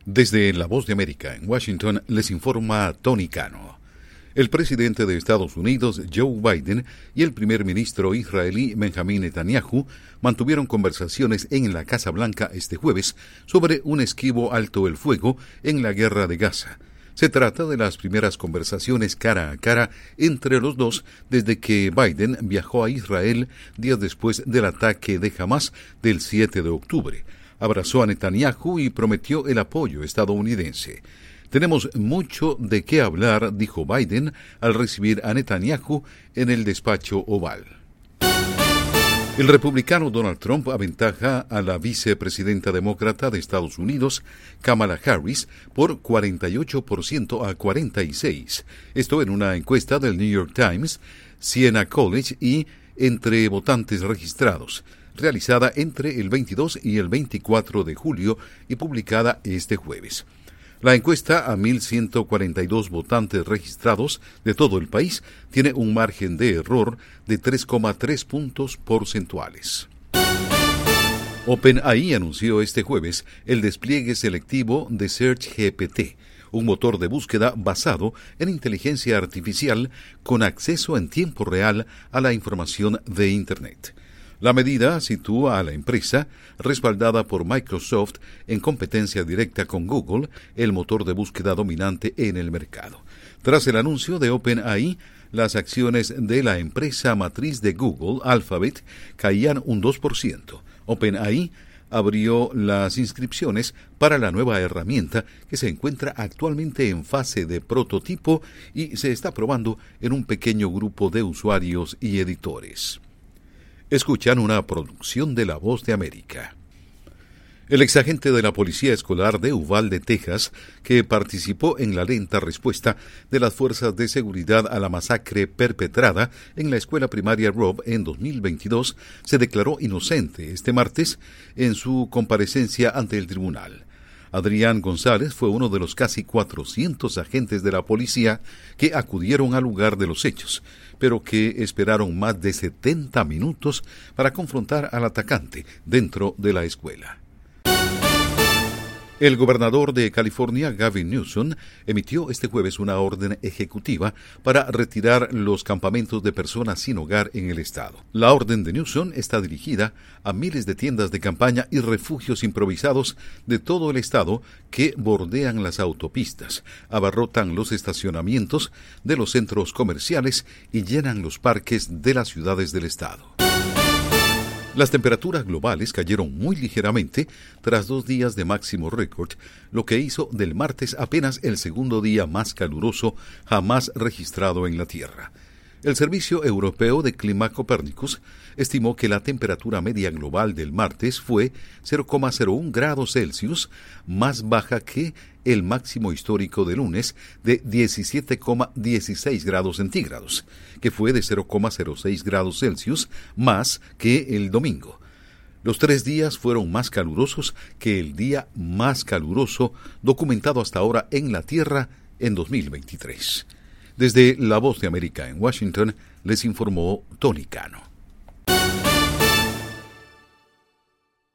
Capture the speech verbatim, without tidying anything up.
Desde La Voz de América en Washington les informa Tony Cano. El presidente de Estados Unidos, Joe Biden, y el primer ministro israelí Benjamín Netanyahu mantuvieron conversaciones en la Casa Blanca este jueves sobre un esquivo alto el fuego en la guerra de Gaza. Se trata de las primeras conversaciones cara a cara entre los dos desde que Biden viajó a Israel días después del ataque de Hamás del siete de octubre. Abrazó a Netanyahu y prometió el apoyo estadounidense. Tenemos mucho de qué hablar, dijo Biden al recibir a Netanyahu en el despacho oval. El republicano Donald Trump aventaja a la vicepresidenta demócrata de Estados Unidos, Kamala Harris, por cuarenta y ocho por ciento a cuarenta y seis por ciento. Esto en una encuesta del New York Times, Siena College y entre votantes registrados, realizada entre el veintidós y el veinticuatro de julio y publicada este jueves. La encuesta a mil ciento cuarenta y dos votantes registrados de todo el país tiene un margen de error de tres coma tres puntos porcentuales. OpenAI anunció este jueves el despliegue selectivo de Search G P T, un motor de búsqueda basado en inteligencia artificial con acceso en tiempo real a la información de Internet. La medida sitúa a la empresa, respaldada por Microsoft, en competencia directa con Google, el motor de búsqueda dominante en el mercado. Tras el anuncio de OpenAI, las acciones de la empresa matriz de Google, Alphabet, caían un dos por ciento. OpenAI abrió las inscripciones para la nueva herramienta que se encuentra actualmente en fase de prototipo y se está probando en un pequeño grupo de usuarios y editores. Escuchan una producción de La Voz de América. El exagente de la Policía Escolar de Uvalde, Texas, que participó en la lenta respuesta de las fuerzas de seguridad a la masacre perpetrada en la escuela primaria Robb en dos mil veintidós, se declaró inocente este martes en su comparecencia ante el tribunal. Adrián González fue uno de los casi cuatrocientos agentes de la policía que acudieron al lugar de los hechos, pero que esperaron más de setenta minutos para confrontar al atacante dentro de la escuela. El gobernador de California, Gavin Newsom, emitió este jueves una orden ejecutiva para retirar los campamentos de personas sin hogar en el estado. La orden de Newsom está dirigida a miles de tiendas de campaña y refugios improvisados de todo el estado que bordean las autopistas, abarrotan los estacionamientos de los centros comerciales y llenan los parques de las ciudades del estado. Las temperaturas globales cayeron muy ligeramente tras dos días de máximo récord, lo que hizo del martes apenas el segundo día más caluroso jamás registrado en la Tierra. El Servicio Europeo de Clima Copernicus estimó que la temperatura media global del martes fue cero coma cero uno grados Celsius, más baja que el máximo histórico de lunes de diecisiete coma dieciséis grados centígrados, que fue de cero coma cero seis grados Celsius más que el domingo. Los tres días fueron más calurosos que el día más caluroso documentado hasta ahora en la Tierra en dos mil veintitrés. Desde La Voz de América en Washington, les informó Tony Cano.